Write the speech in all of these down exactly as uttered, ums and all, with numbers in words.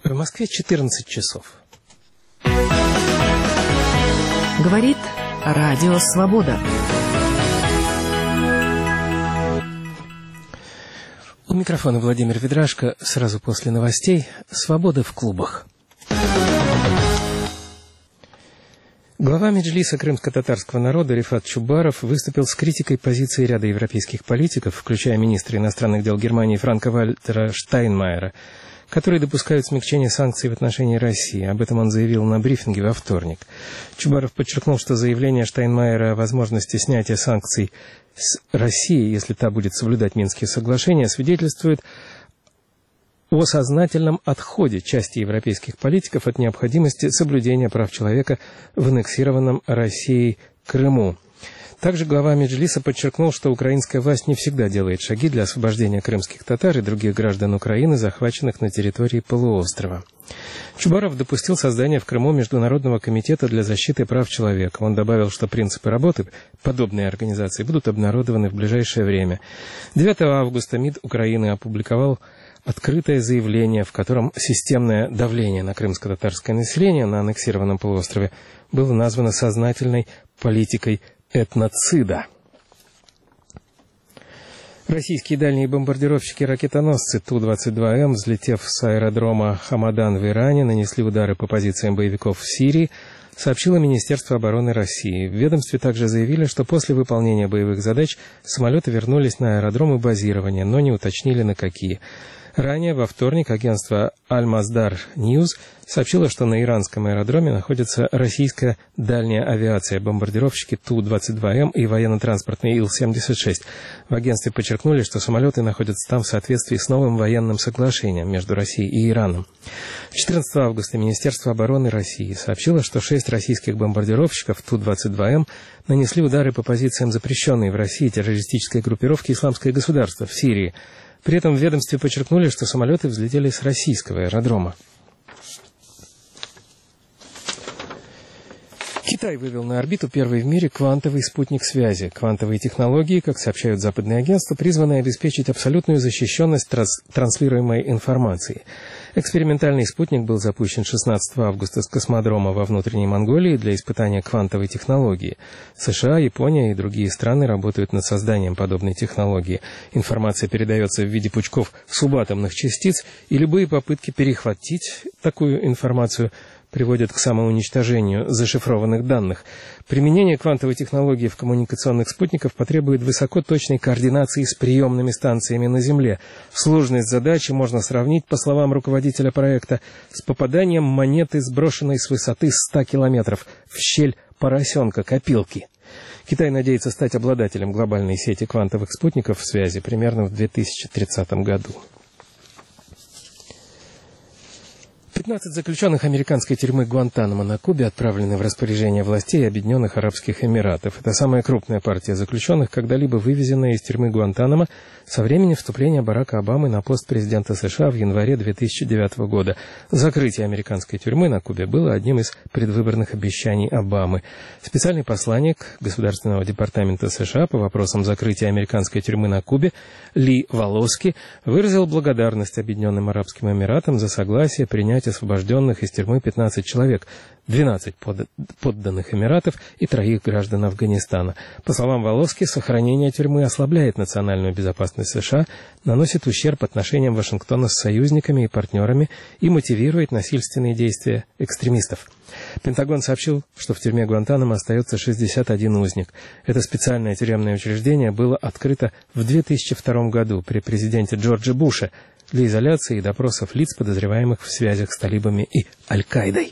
В Москве четырнадцать часов. Говорит Радио Свобода. У микрофона Владимир Ведрашко. Сразу после новостей «Свобода в клубах». Глава Меджлиса крымско-татарского народа Рифат Чубаров выступил с критикой позиции ряда европейских политиков, включая министра иностранных дел Германии Франка-Вальтера Штайнмайера, которые допускают смягчение санкций в отношении России. Об этом он заявил на брифинге во вторник. Чубаров подчеркнул, что заявление Штайнмайера о возможности снятия санкций с России, если та будет соблюдать Минские соглашения, свидетельствует о сознательном отходе части европейских политиков от необходимости соблюдения прав человека в аннексированном Россией Крыму. Также глава Меджлиса подчеркнул, что украинская власть не всегда делает шаги для освобождения крымских татар и других граждан Украины, захваченных на территории полуострова. Чубаров допустил создание в Крыму Международного комитета для защиты прав человека. Он добавил, что принципы работы подобной организации будут обнародованы в ближайшее время. девятого августа МИД Украины опубликовал открытое заявление, в котором системное давление на крымско-татарское население на аннексированном полуострове было названо сознательной политикой этноцида. Российские дальние бомбардировщики-ракетоносцы Ту двадцать два Эм, взлетев с аэродрома Хамадан в Иране, нанесли удары по позициям боевиков в Сирии, сообщило Министерство обороны России. В ведомстве также заявили, что после выполнения боевых задач самолеты вернулись на аэродромы базирования, но не уточнили на какие. Ранее, во вторник, агентство Аль-Маздар Ньюс сообщило, что на иранском аэродроме находится российская дальняя авиация, бомбардировщики Ту двадцать два Эм и военно-транспортный Ил семьдесят шесть. В агентстве подчеркнули, что самолеты находятся там в соответствии с новым военным соглашением между Россией и Ираном. четырнадцатого августа Министерство обороны России сообщило, что шесть российских бомбардировщиков Ту двадцать два Эм нанесли удары по позициям запрещенной в России террористической группировки «Исламское государство» в Сирии. При этом в ведомстве подчеркнули, что самолеты взлетели с российского аэродрома. Китай вывел на орбиту первый в мире квантовый спутник связи. Квантовые технологии, как сообщают западные агентства, призваны обеспечить абсолютную защищенность транс- транслируемой информации. Экспериментальный спутник был запущен шестнадцатого августа с космодрома во внутренней Монголии для испытания квантовой технологии. США, Япония и другие страны работают над созданием подобной технологии. Информация передается в виде пучков субатомных частиц, и любые попытки перехватить такую информацию приводят к самоуничтожению зашифрованных данных. Применение квантовой технологии в коммуникационных спутниках потребует высокоточной координации с приемными станциями на Земле. Сложность задачи можно сравнить, по словам руководителя проекта, с попаданием монеты, сброшенной с высоты ста километров, в щель поросенка-копилки. Китай надеется стать обладателем глобальной сети квантовых спутников связи примерно в две тысячи тридцатом году. пятнадцать заключенных американской тюрьмы Гуантанамо на Кубе отправлены в распоряжение властей Объединенных Арабских Эмиратов. Это самая крупная партия заключенных, когда-либо вывезенная из тюрьмы Гуантанамо со времени вступления Барака Обамы на пост президента США в январе две тысячи девятого года. Закрытие американской тюрьмы на Кубе было одним из предвыборных обещаний Обамы. Специальный посланник Государственного департамента США по вопросам закрытия американской тюрьмы на Кубе Ли Волоски выразил благодарность Объединенным Арабским Эмиратам за согласие принять освобожденных из тюрьмы пятнадцать человек, двенадцать подданных Эмиратов и троих граждан Афганистана. По словам Волоски, сохранение тюрьмы ослабляет национальную безопасность США, наносит ущерб отношениям Вашингтона с союзниками и партнерами и мотивирует насильственные действия экстремистов. Пентагон сообщил, что в тюрьме Гуантанамо остается шестьдесят один узник. Это специальное тюремное учреждение было открыто в две тысячи втором году при президенте Джорджи Буше для изоляции и допросов лиц, подозреваемых в связях с талибами и Аль-Каидой.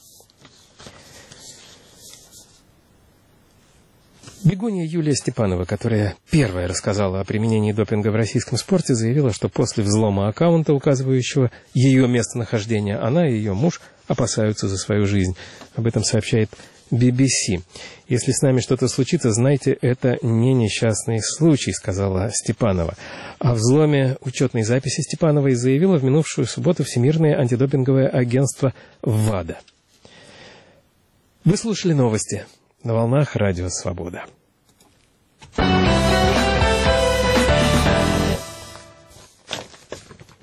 Бегунья Юлия Степанова, которая первая рассказала о применении допинга в российском спорте, заявила, что после взлома аккаунта, указывающего ее местонахождение, она и ее муж опасаются за свою жизнь. Об этом сообщает би би си. «Если с нами что-то случится, знайте, это не несчастный случай», — сказала Степанова. О взломе учетной записи Степановой заявило в минувшую субботу Всемирное антидопинговое агентство ВАДА. Вы слушали новости на волнах Радио Свобода.